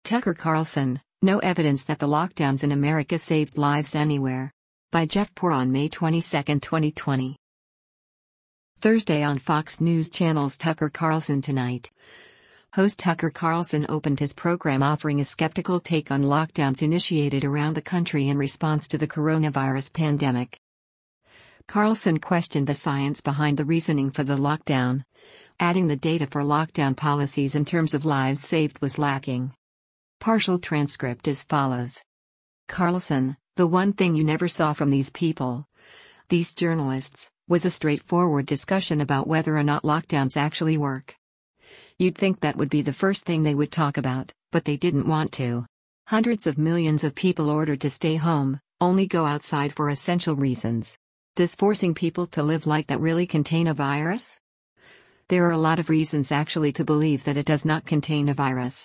Tucker Carlson, no evidence that the lockdowns in America saved lives anywhere. By Jeff Poor on May 22, 2020. Thursday on Fox News Channel's Tucker Carlson Tonight. Host Tucker Carlson opened his program offering a skeptical take on lockdowns initiated around the country in response to the coronavirus pandemic. Carlson questioned the science behind the reasoning for the lockdown, adding the data for lockdown policies in terms of lives saved was lacking. Partial transcript as follows. Carlson, the one thing you never saw from these people, these journalists, was a straightforward discussion about whether or not lockdowns actually work. You'd think that would be the first thing they would talk about, but they didn't want to. Hundreds of millions of people ordered to stay home, only go outside for essential reasons. Does forcing people to live like that really contain a virus? There are a lot of reasons actually to believe that it does not contain a virus.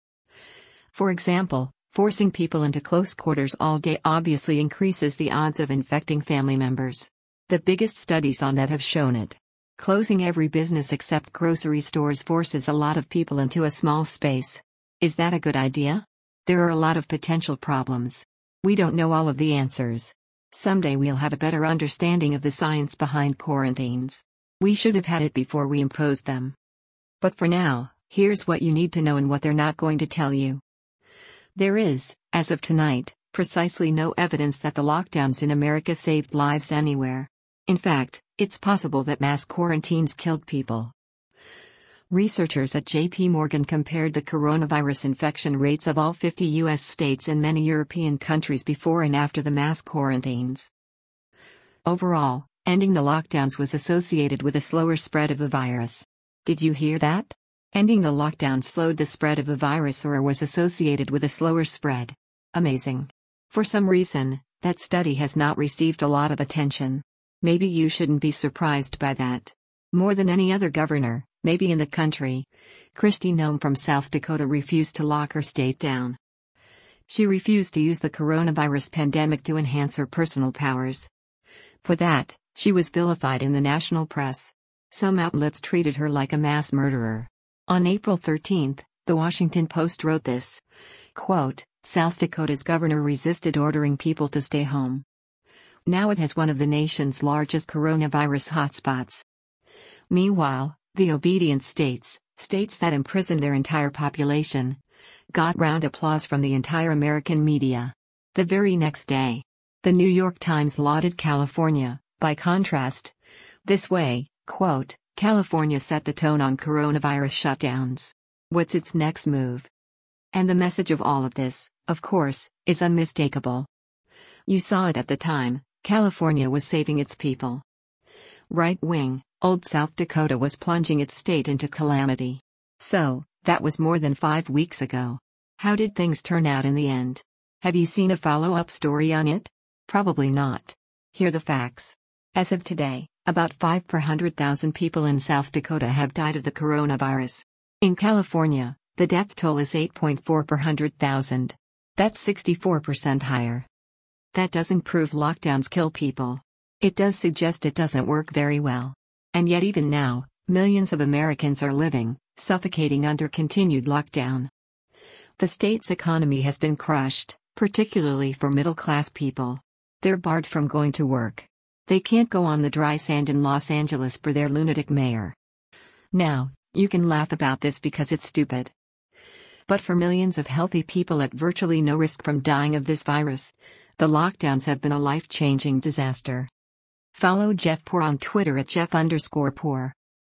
For example, forcing people into close quarters all day obviously increases the odds of infecting family members. The biggest studies on that have shown it. Closing every business except grocery stores forces a lot of people into a small space. Is that a good idea? There are a lot of potential problems. We don't know all of the answers. Someday we'll have a better understanding of the science behind quarantines. We should have had it before we imposed them. But for now, here's what you need to know and what they're not going to tell you. There is, as of tonight, precisely no evidence that the lockdowns in America saved lives anywhere. In fact, it's possible that mass quarantines killed people. Researchers at J.P. Morgan compared the coronavirus infection rates of all 50 U.S. states and many European countries before and after the mass quarantines. Overall, ending the lockdowns was associated with a slower spread of the virus. Did you hear that? Ending the lockdown slowed the spread of the virus or was associated with a slower spread. Amazing. For some reason, that study has not received a lot of attention. Maybe you shouldn't be surprised by that. More than any other governor, maybe in the country, Kristi Noem from South Dakota refused to lock her state down. She refused to use the coronavirus pandemic to enhance her personal powers. For that, she was vilified in the national press. Some outlets treated her like a mass murderer. On April 13, The Washington Post wrote this, quote, South Dakota's governor resisted ordering people to stay home. Now it has one of the nation's largest coronavirus hotspots. Meanwhile, the obedient states that imprisoned their entire population, got round applause from the entire American media. The very next day, the New York Times lauded California, by contrast, this way, quote, California set the tone on coronavirus shutdowns. What's its next move? And the message of all of this, of course, is unmistakable. You saw it at the time, California was saving its people. Right-wing, old South Dakota was plunging its state into calamity. So, that was more than 5 weeks ago. How did things turn out in the end? Have you seen a follow-up story on it? Probably not. Here are the facts. As of today, about 5 per 100,000 people in South Dakota have died of the coronavirus. In California, the death toll is 8.4 per 100,000. That's 64% higher. That doesn't prove lockdowns kill people. It does suggest it doesn't work very well. And yet even now, millions of Americans are living, suffocating under continued lockdown. The state's economy has been crushed, particularly for middle-class people. They're barred from going to work. They can't go on the dry sand in Los Angeles for their lunatic mayor. Now, you can laugh about this because it's stupid. But for millions of healthy people at virtually no risk from dying of this virus, the lockdowns have been a life-changing disaster. Follow Jeff Poor on Twitter at Jeff_Poor.